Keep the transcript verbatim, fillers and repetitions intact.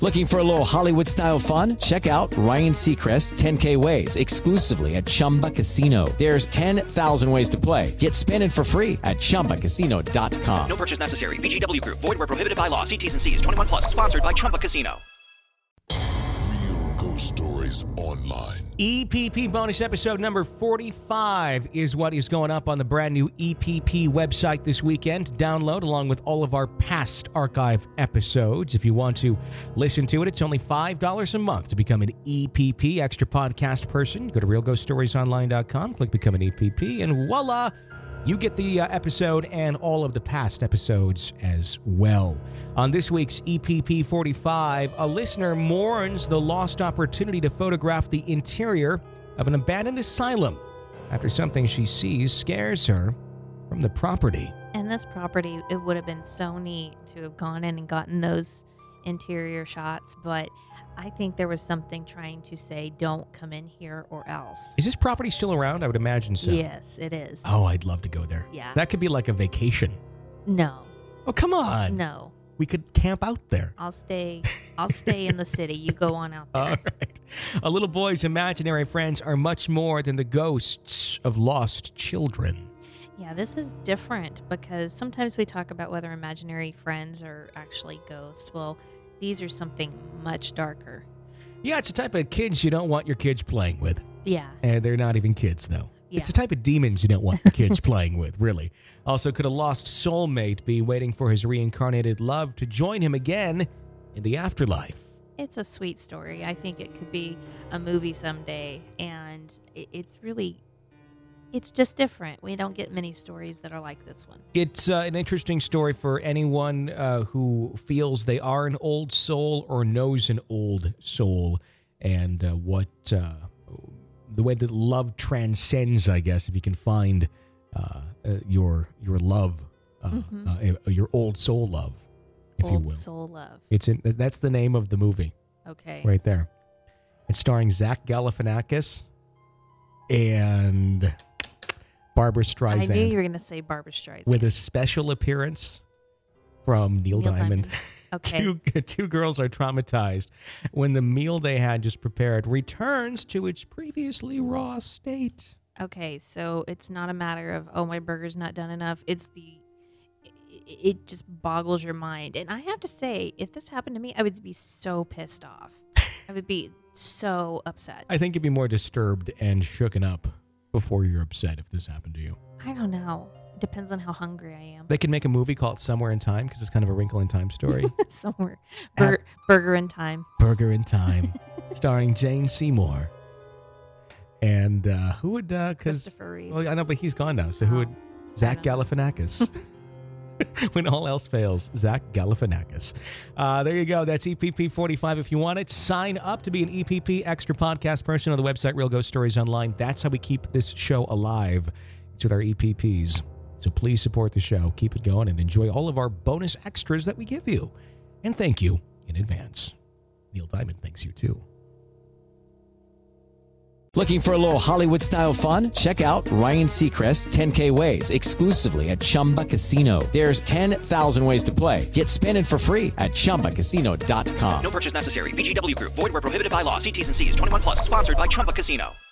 Looking for a little Hollywood-style fun? Check out Ryan Seacrest's ten K Ways exclusively at Chumba Casino. There's ten thousand ways to play. Get spinning for free at chumba casino dot com. No purchase necessary. V G W Group. Void where prohibited by law. See T's and C's. twenty-one plus. Sponsored by Chumba Casino. Real Ghost Stories Online. E P P bonus episode number forty-five is what is going up on the brand new E P P website this weekend. Download along with all of our past archive episodes. If you want to listen to it, it's only five dollars a month to become an E P P extra podcast person. Go to real ghost stories online dot com, click become an E P P, and voila, you get the uh, episode and all of the past episodes as well. On this week's E P P forty-five, a listener mourns the lost opportunity to photograph the interior of an abandoned asylum after something she sees scares her from the property. And this property, it would have been so neat to have gone in and gotten those interior shots, but I think there was something trying to say, don't come in here or else. Is this property still around? I would imagine so. Yes, it is. Oh, I'd love to go there. Yeah. That could be like a vacation. No. Oh, come on. No. We could camp out there. I'll stay I'll stay in the city. You go on out there. All right. A little boy's imaginary friends are much more than the ghosts of lost children. Yeah, this is different because sometimes we talk about whether imaginary friends are actually ghosts. Well, these are something much darker. Yeah, it's the type of kids you don't want your kids playing with. Yeah. And they're not even kids, though. Yeah. It's the type of demons you don't want your kids playing with, really. Also, could a lost soulmate be waiting for his reincarnated love to join him again in the afterlife? It's a sweet story. I think it could be a movie someday, and it's really, it's just different. We don't get many stories that are like this one. It's uh, an interesting story for anyone uh, who feels they are an old soul or knows an old soul, and uh, what uh, the way that love transcends, I guess, if you can find uh, uh, your your love, uh, mm-hmm. uh, your old soul love, if old you will. Old soul love. It's in, that's the name of the movie. Okay. Right there. It's starring Zach Galifianakis and Barbara Streisand. I knew you were going to say Barbara Streisand. With a special appearance from Neil, Neil Diamond. Diamond. Okay. two, two girls are traumatized when the meal they had just prepared returns to its previously raw state. Okay, so it's not a matter of, oh, my burger's not done enough. It's the, it, it just boggles your mind. And I have to say, if this happened to me, I would be so pissed off. I would be so upset. I think you'd be more disturbed and shooken up before you're upset if this happened to you. I don't know. Depends on how hungry I am. They could make a movie called Somewhere in Time because it's kind of a Wrinkle in Time story. Somewhere. Bur- At- Burger in Time. Burger in Time. Starring Jane Seymour. And uh, who would... Uh, Christopher Reeves. Well, I know, but he's gone now. So who would... Zach Galifianakis. When all else fails, Zach Galifianakis. Uh, there you go. That's E P P forty-five. If you want it, sign up to be an E P P extra podcast person on the website Real Ghost Stories Online. That's how we keep this show alive. It's with our E P Ps. So please support the show, keep it going, and enjoy all of our bonus extras that we give you. And thank you in advance. Neil Diamond thanks you too. Looking for a little Hollywood-style fun? Check out Ryan Seacrest's ten K Ways exclusively at Chumba Casino. There's ten thousand ways to play. Get spinning for free at chumba casino dot com. No purchase necessary. V G W Group. Void where prohibited by law. See T's and C's. twenty-one plus. Sponsored by Chumba Casino.